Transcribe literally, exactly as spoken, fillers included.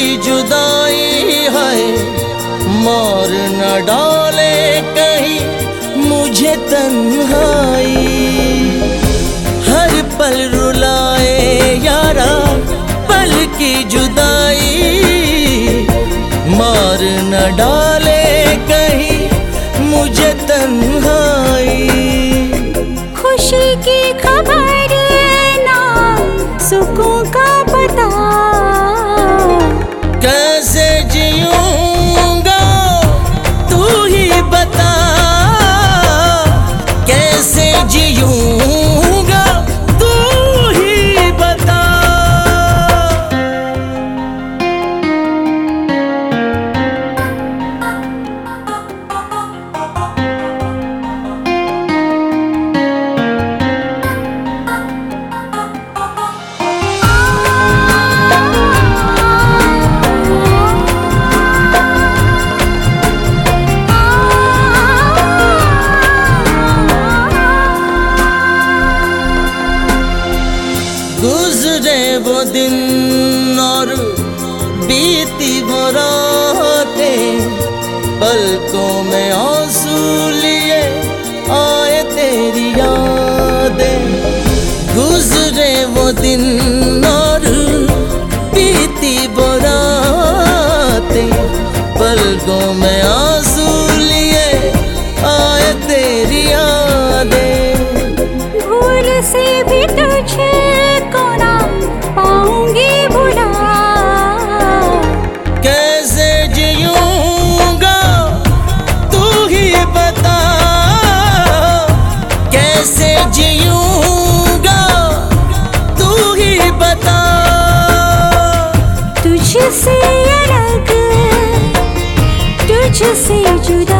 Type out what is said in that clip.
जुदाई है, मार न डाले कहीं मुझे तन्हाई। हर पल रुलाए यारा पल की जुदाई, मार न डाले कहीं मुझे तन्हाई। खुशी की खबर ना सुकून का पता, कैसे जीऊंगा तू ही बता, कैसे जीऊंगा तू ही बता। गुजरे वो दिन और बीती वो रातें, पलकों में आंसू लिए आए तेरी यादें। गुजरे वो दिन और बीती वो रातें, पलकों में आंसू लिए आए तेरी यादें। भूल से भी तुझे पाऊंगी भुला, कैसे जीऊंगा तू ही बता, कैसे जीऊंगा तू ही बता। तुझसे अलग तुझसे जुदा